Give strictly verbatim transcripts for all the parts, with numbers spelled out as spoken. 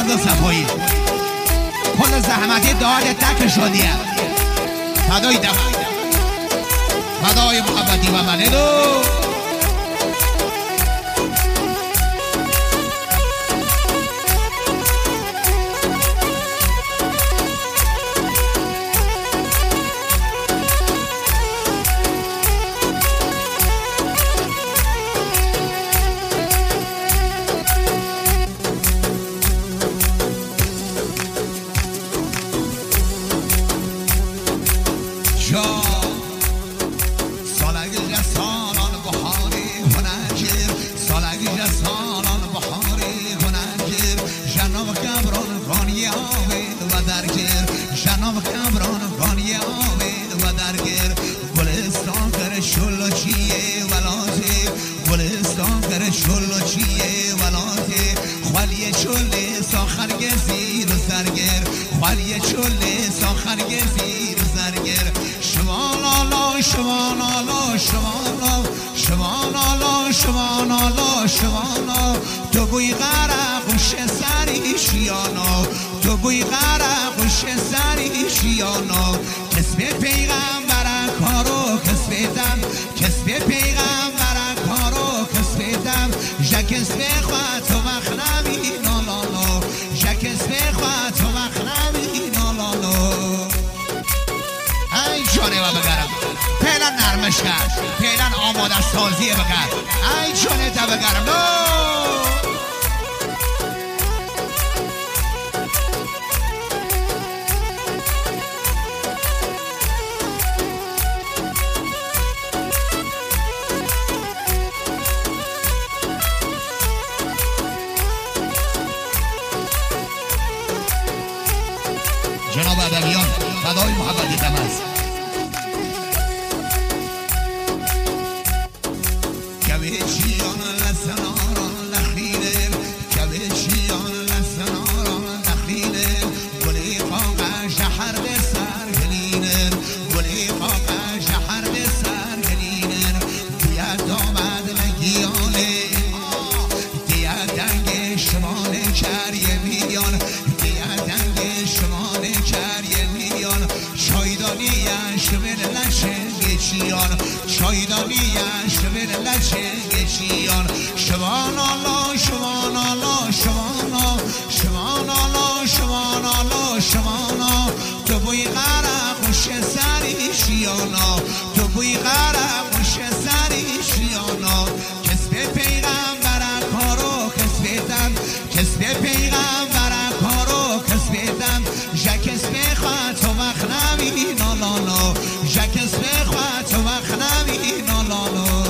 رضا صفایی کل زحمتی داد تک شدیه فدای دم فدای محبتی و منیدو تو گوی غرق سری شیانا تو گوی غرق سری شیانا کسب پیغمبر کارو کسب دم کسب پیغمبر کارو کسب دم جکسب خواهد تو مخنمی نالانو جکسب خواهد تو مخنمی نالانو ای جانه و بگرم پیلا نرمش کرد پیلا آماده سازیه بگرد ای جانه تا بگرم نو جناب ادبیان فدای محبتی تماس کبیشیان لسناران لخیره کبیشیان لسناران لخیره گلی قاقه شهر به سرگلینه گلی قاقه شهر به سرگلینه دیت آمد مگیانه دیت دنگ شمال کریه میان دیت دنگ شمال کریه میان شایدانیش بر لچنگشیان شایدانیش بر لچنگشیان شمان الله شمان الله شمان الله شمان الله شمان الله شمانا تو بوی غرق خوش سری شیانا تو بوی غرق خوش سری شیانا کسب پیغمبر کارو کسب دم کسب پیغمبر کارو کسب دم جکسب خواهد تو مخنمی نالانو جکسب خواهد تو مخنمی نالانو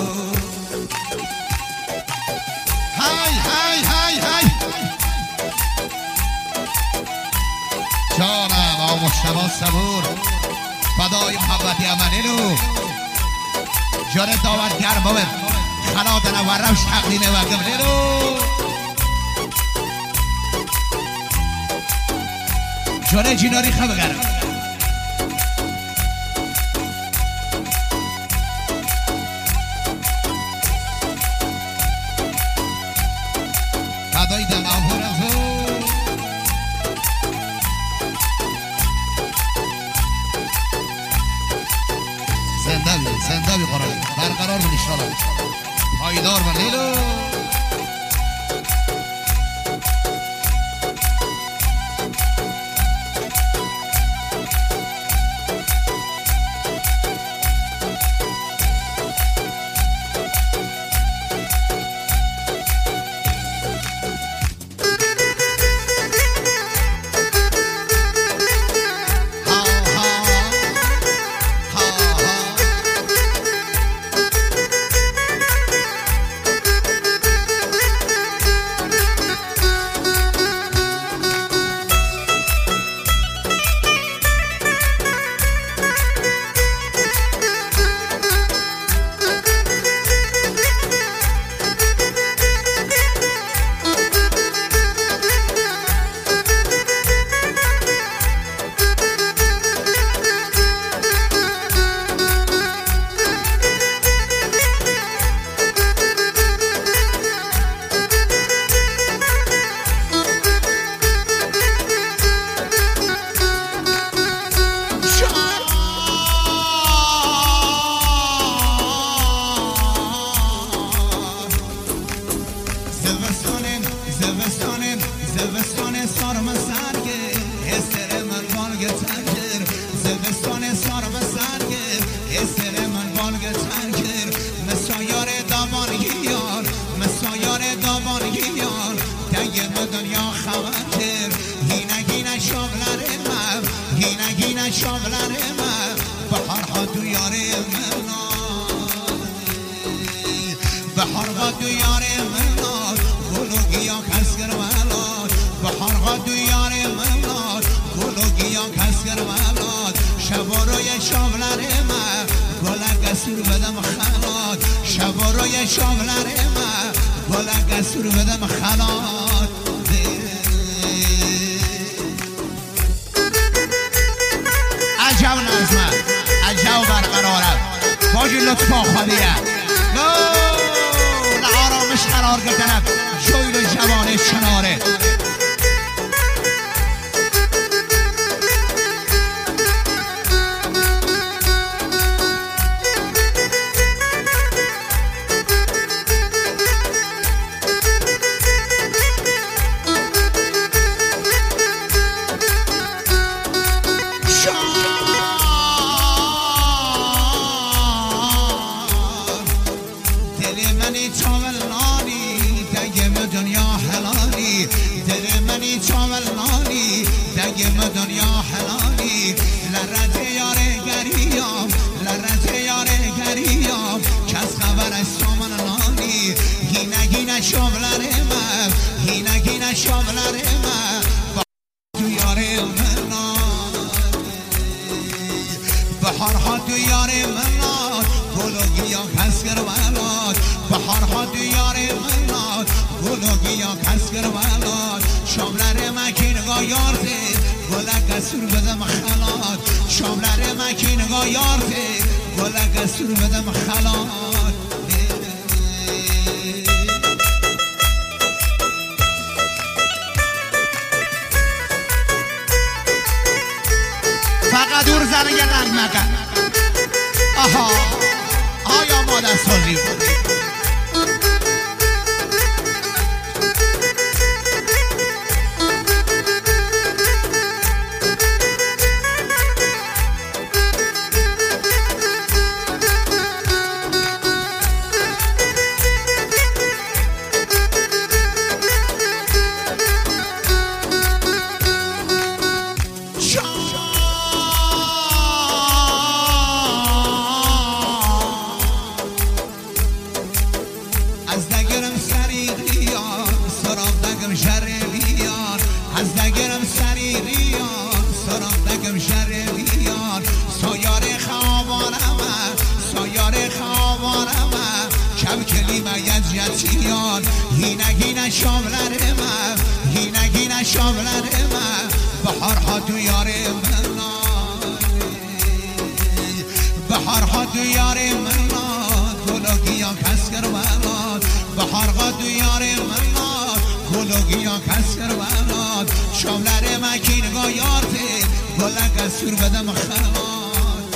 های های های های جانم آ مشتبه صبور فدای محبتی امنیلو جان داورگر بابت خلات نورم شقلینه و گملیلو جان جیناری خبگرم فدای دم آمورزو زنده بی زنده بی قرآن برقرار بی انشاءالله پایدار و لیلو شاملر من بهار ها تو یاره من بهار ها تو یاره من گل و گیا کس گر ولاد بهار ها تو یاره من گل و گیا کس گر ولاد شبا روی شاملر من گل قصور بدم خلاد شبا روی شاملر من گل قصور بدم خلاد عجب نظمه عجب برقراره باجی لطفا خواهیه نو لعارامش قرار گردنم جویل و جوانه چناره دنیا حلالی لرت یاره گریام لرت یاره گریام کس خبر از سامن نانی هینه گینه شاملر من هینه گینه شاملر من تو یاره من بهارها تو یاره من گل و گیا کس گر ولاد بهارها تو یاره من گل و گیا کس گر ولاد شاملر مکین گایارده گل قصور بدم خلاد شاملر مکی نگاه یارده گل قصور بدم خلاد فقط دور زنه یه رنگ مکن آها آیا مادر سازی هینه گینه شاملر من هینه گینه شاملر من بهارها تو یاره من بهارها تو یاره من گل و گیا کس گر ولاد بهارها تو یاره من گل و گیا کس گر ولاد شاملر من کی نگاه یارده گل قصور بدم خلاد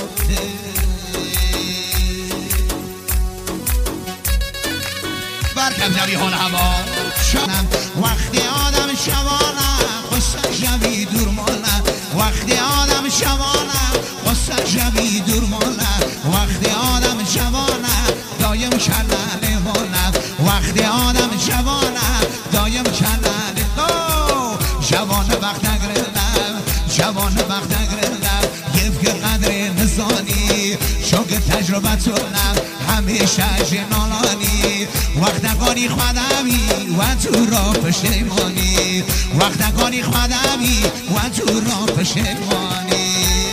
برکم جویهان هوا شانم وقتی آدم شوانم قصه شوی دور مالم وقتی آدم شوانم قصه شوی دور مالم وقتی آدم شوانم دایم کلل مالم وقتی آدم شوانم دایم کلل جوان وقت نگردم جوان وقت نگردم یفک قدر نزانی شوق تجربه تونم همیشه جنالانی وقتگانی خودمی و تو را پشیمانی وقتگانی خودمی و تو را پشیمانی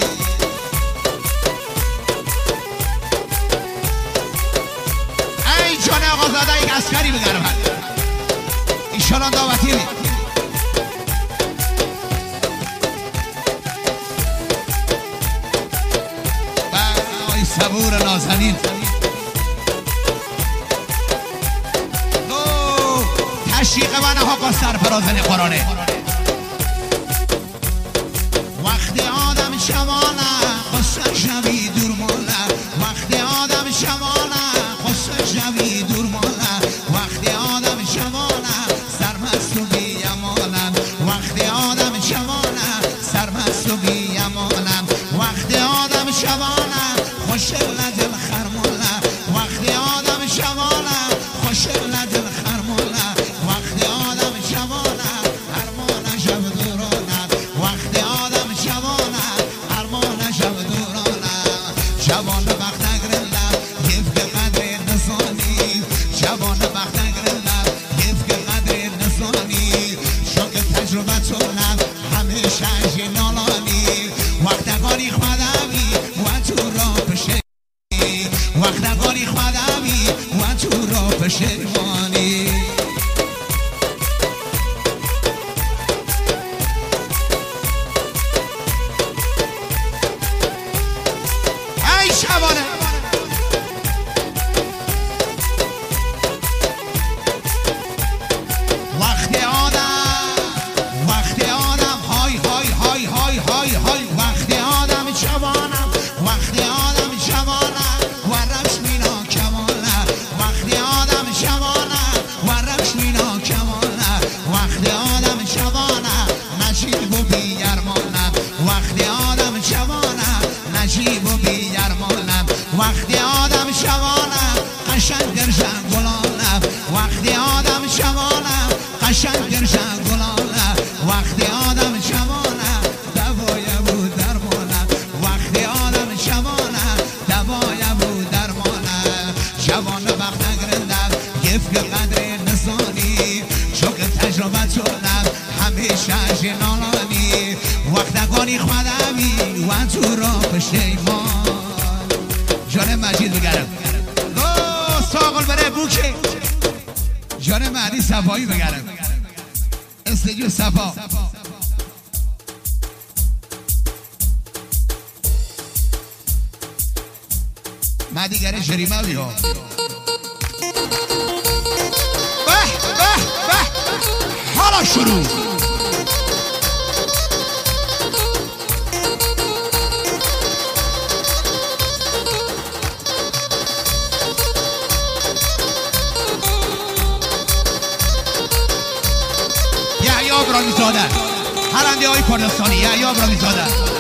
ای جان آقازاده یک عسکری بگرم ایشالان دعوتی بید ای صبور نازنین تشریق من ها با سرفرازن قرآنه وقتی آدم شوانه قصه شوی دور ماله وقتی آدم شوانه قصه شوی دور ماله وقتی آدم شوانه سرمست و بیامانم وقتی آدم شوانه سرمست و بیامانم وقتی آدم شوانه خوشل دل خرمانه وقتی آدم شوانه خوشل دل خرمانه وقتی آدم شوانه هرمانه شب دورانه وقتی آدم شوانه هرمانه بتونم همیشه جنالانی وقتگانی خودمی و تو را بشه وقتگانی خودمی و تو را بشروانی ای شبانه وقت آدم وقت آدم های های های های های های وقت آدم جوانم وقت آدم جوانم و رسمینا کمانه وقت آدم جوانم و رسمینا کمانه وقت آدم جوانم نجیب و بیرمانم وقت آدم جوانم نجیب و بیرمانم وقت آدم جوانم قشنگ گرشن گلانم وقت آدم جوانم قشنگ گرشن گلانم وقت آدم جوانم دوای بود درمانم وقت آدم جوانم دوای بود درمانم جوان وقت نگرندم گفت قدر نزانی چون تجربه تونم همیشه جنالانی وقتگانی خودمی و تو را پشیمان جان مجید بگرم ساقل بره بوکه جان مهدی صفایی بگرم استجو صفا مهدی گره جریمه بیا به به به حالا شروع ابراهیمی زاده هرنده های کردستانی یا ابراهیمی زاده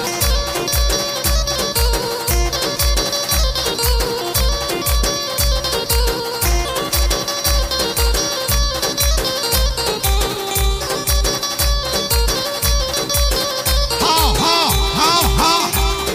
ها ها ها ها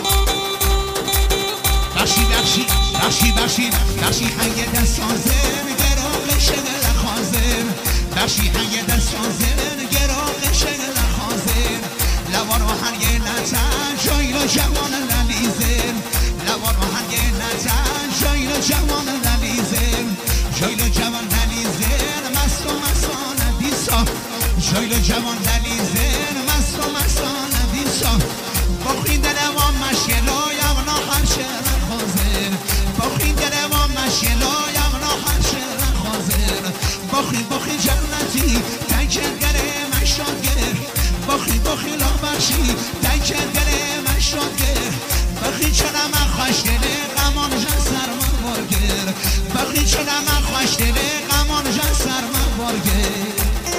بخشی بخشی بخشی بخشی بخشی هنگ دست سازم گراغ شگل خازم بخشی هنگ دست سازم گراغ شگل خازم لوان و هنگ نتن جایل جوان نلیزم لوان و هنگ نتن جایل جوان نلیزم جایل جوان نلیزم مست و مستان دیسا جایل جوان نلیزم مست و مستان دیسا بخین دلوان مشکلا یغنا هر شهر خازم بخین دلوان مشکلا یغنا هر شهر خازم بخین بخین جنتی تنکر گره مشاد گر بخین بخین لا بخشی تنکر گره مشاد گر بخین چنم خوش دله قمان جن سرمان بارگر بخین چنم خوش دله قمان جن سرمان بارگر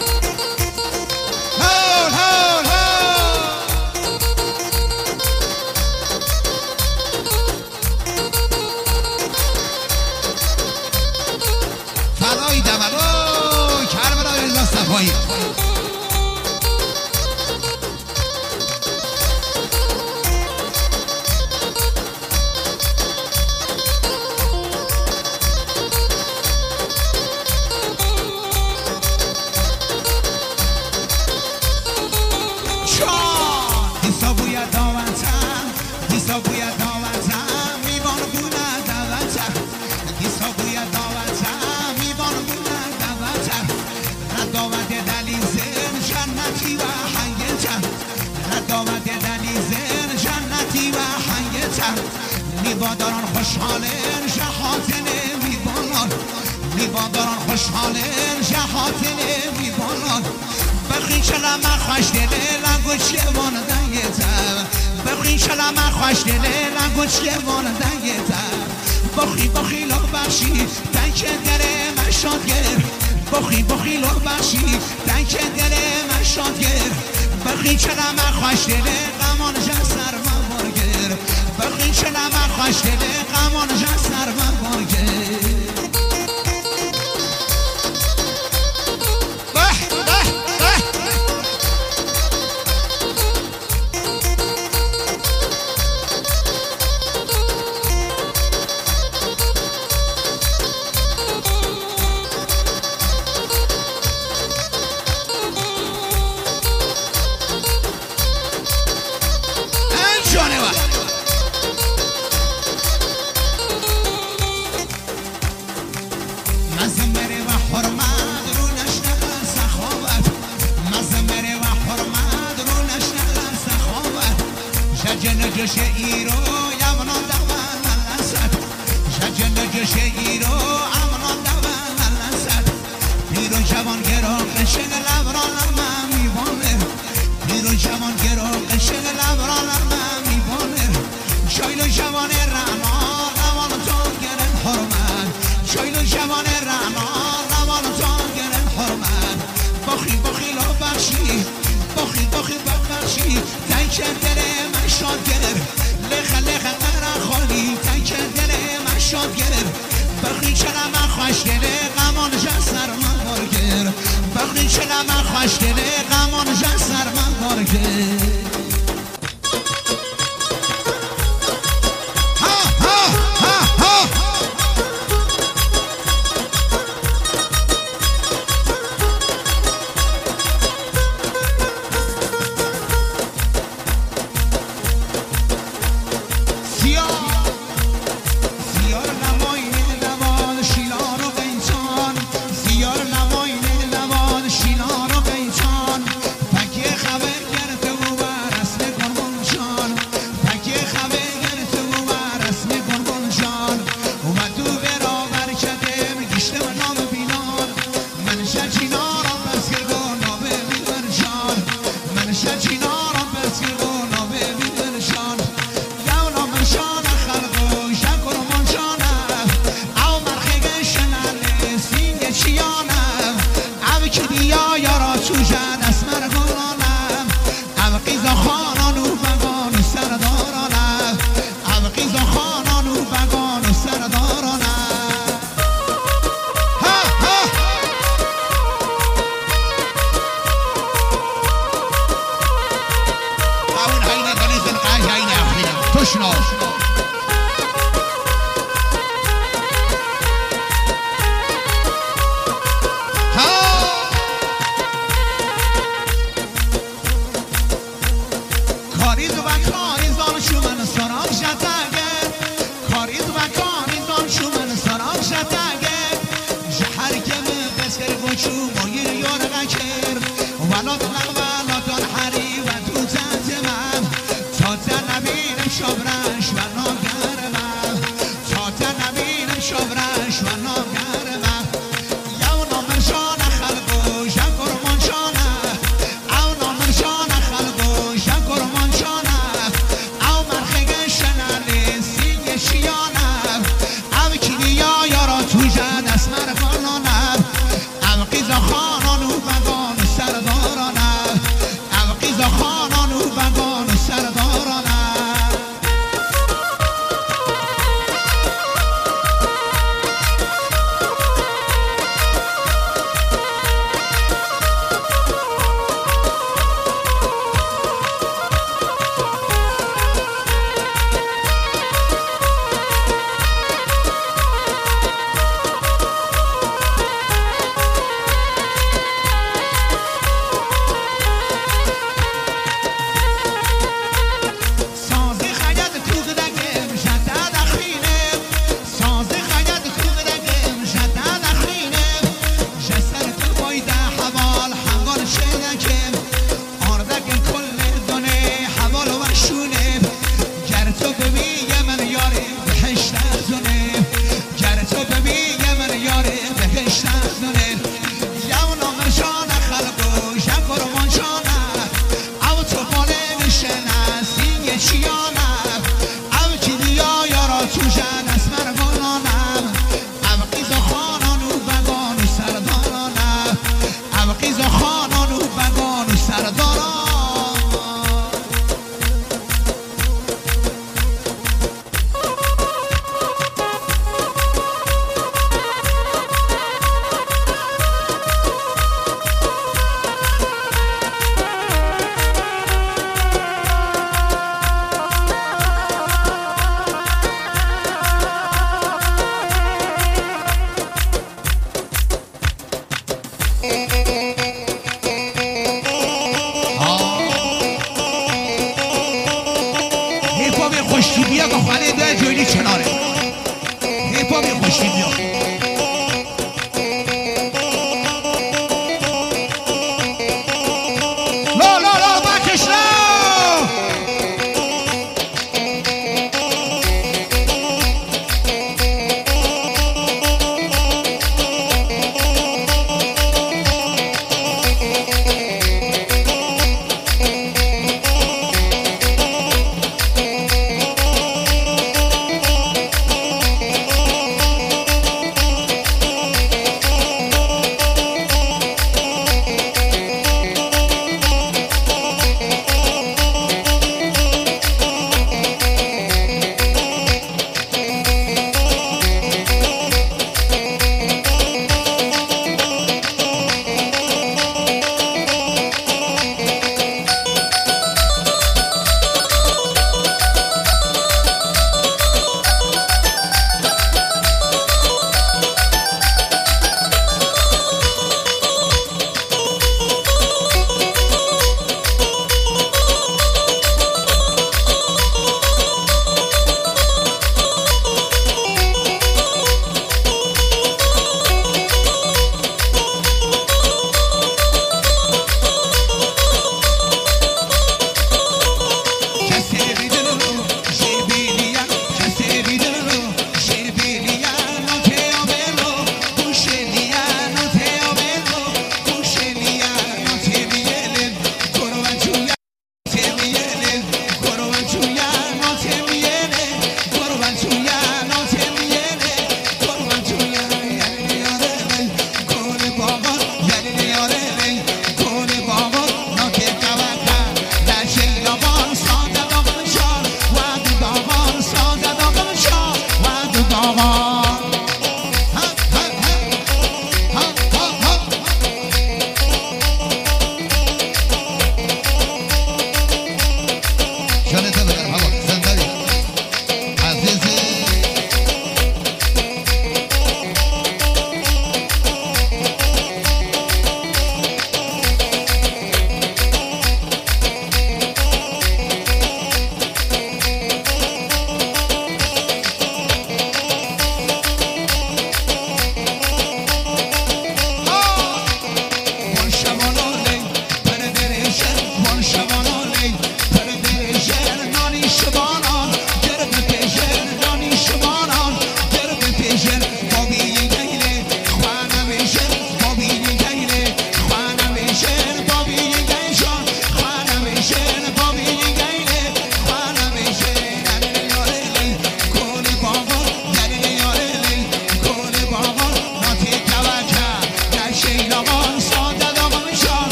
هول هول هول فدای دملو کربلا رضا صفایی میواداران خوشحالن جهاتن میبانان میواداران خوشحالن جهاتن میبانان بخین چلم خوش دله لنگو چیوان دنگتم بخین چلم خوش دله لنگو چیوان دنگتم بخی بخی لغ بخشی دنکن گره مشاد گر بخی بخی لغ بخشی دنکن گره مشاد گر بخین چلم خوش دله قمان جسر من بارگر بخین چلم خوش دله قمان جسر من بارگر شجن جوش ایرو یمنان دوان لنسد شجن جوش ایرو امنان دوان لنسد پیرو جوان گرا قشن لبران من میبانه پیرو جوان گرا قشن لبران من میبانه شایلو جوان رعنا روان تا گرن حرمت شایلو جوان رعنا روان تا گرن حرمت باخی باخی لو بخشی باخی باخی بخشی تنک دل من شاد گرر لخ لخ قرا خالی تنک دل من شاد گرر باخی چرا من خوش گره غمان جسر من بارگر باخی چرا من خوش گره غمان جسر من بارگر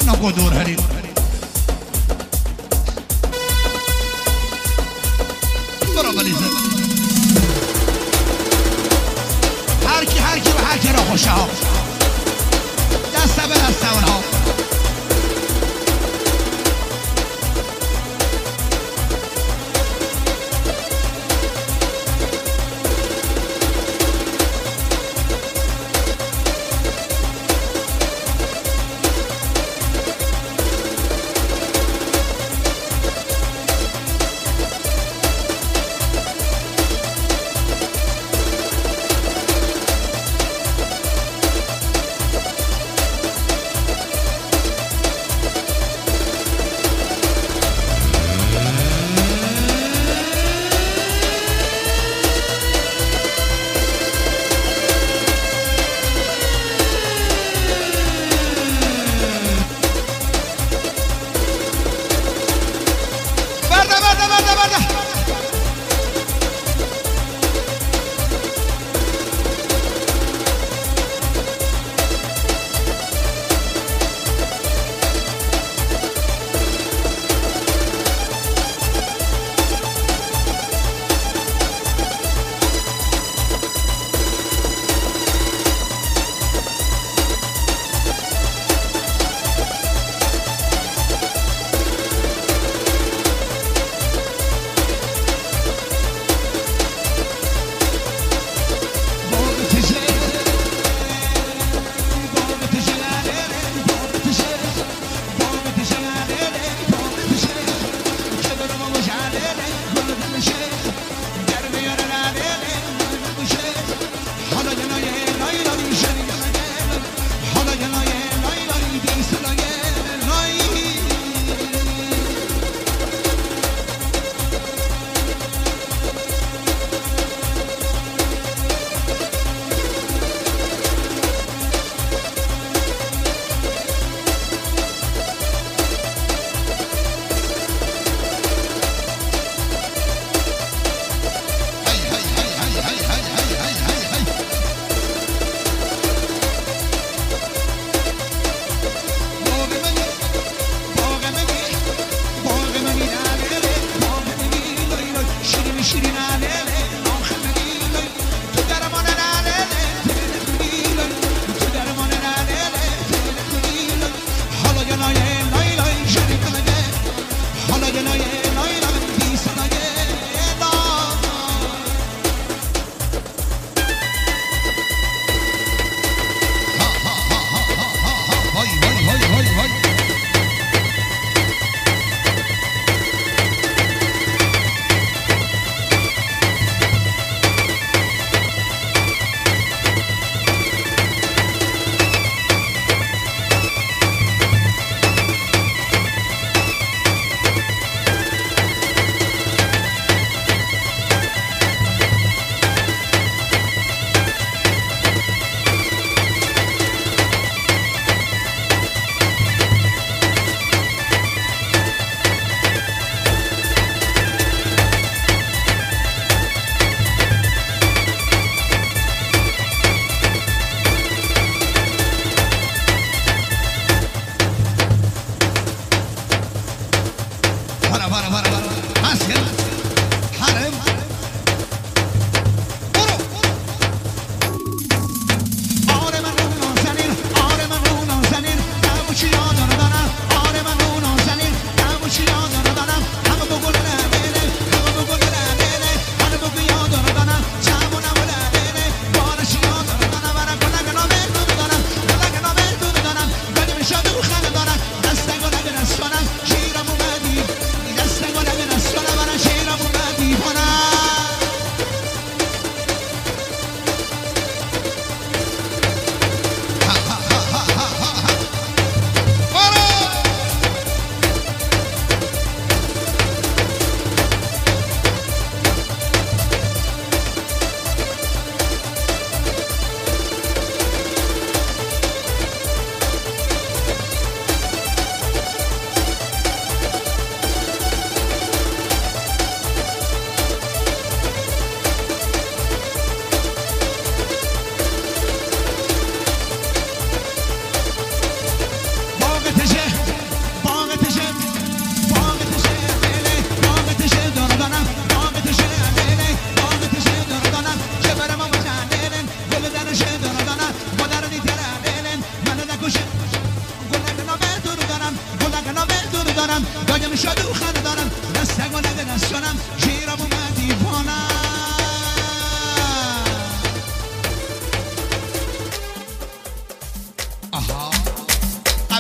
خوانا گدور هرید برا بلیزه هر کی هر کی و هر کی را خوشه ها دسته به دسته اونها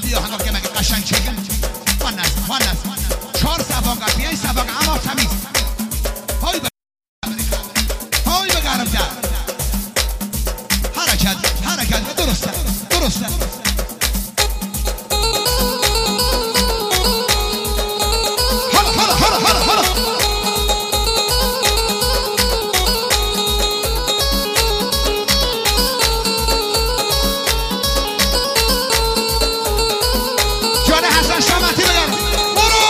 قبلی آهنگا که مگه قشنگ چگم من از من از چهار سباقه بیای سباقه اما تمیز های های بگرم کرد حرکت حرکت درسته درسته حالا حالا حالا حالا حالا جان حسن شامتی بگرم برو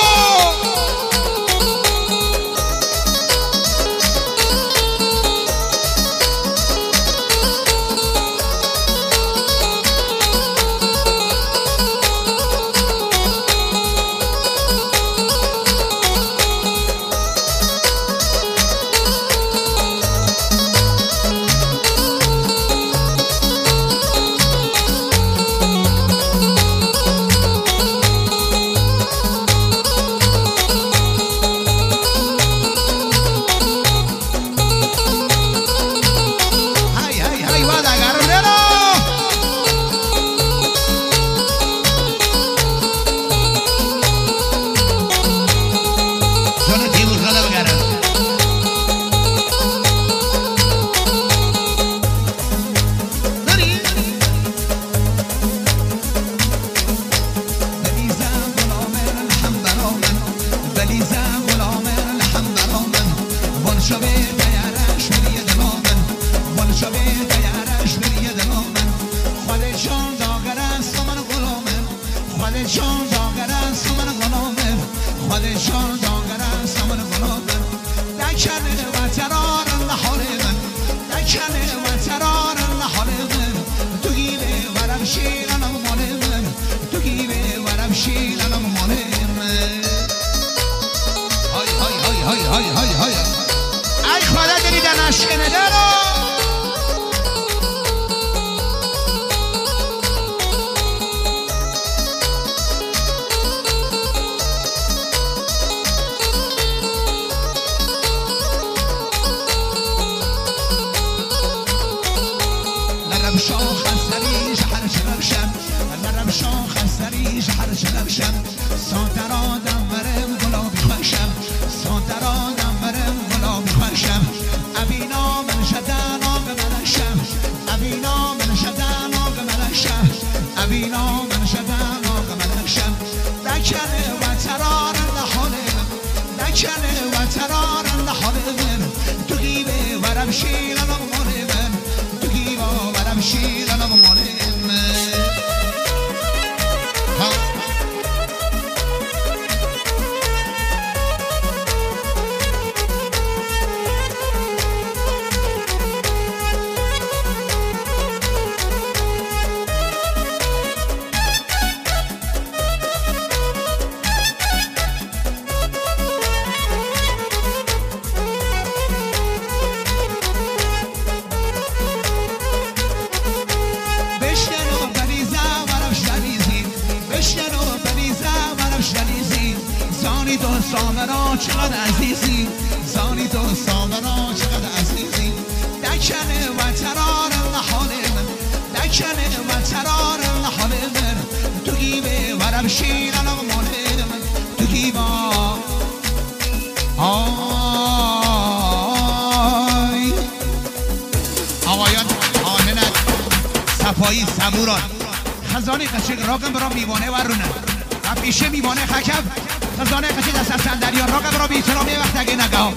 صفایی صبوران خزانه قشنگ راقم برام میوانه ورونه و پیشه میوانه خکم خزانه قشنگ دست از سندریان راقم برام بیترامی وقت اگه نگاه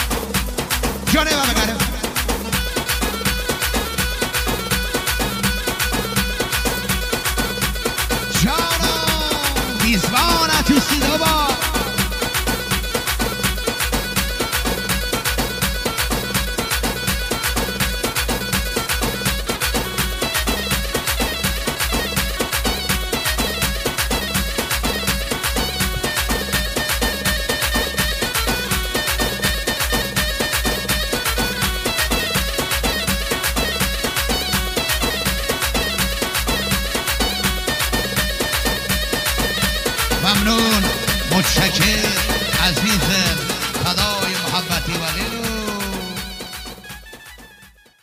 جانه و بگره جانم میزبانه تو سیدا با ممنون متشکر عزیزم فدای محبتی و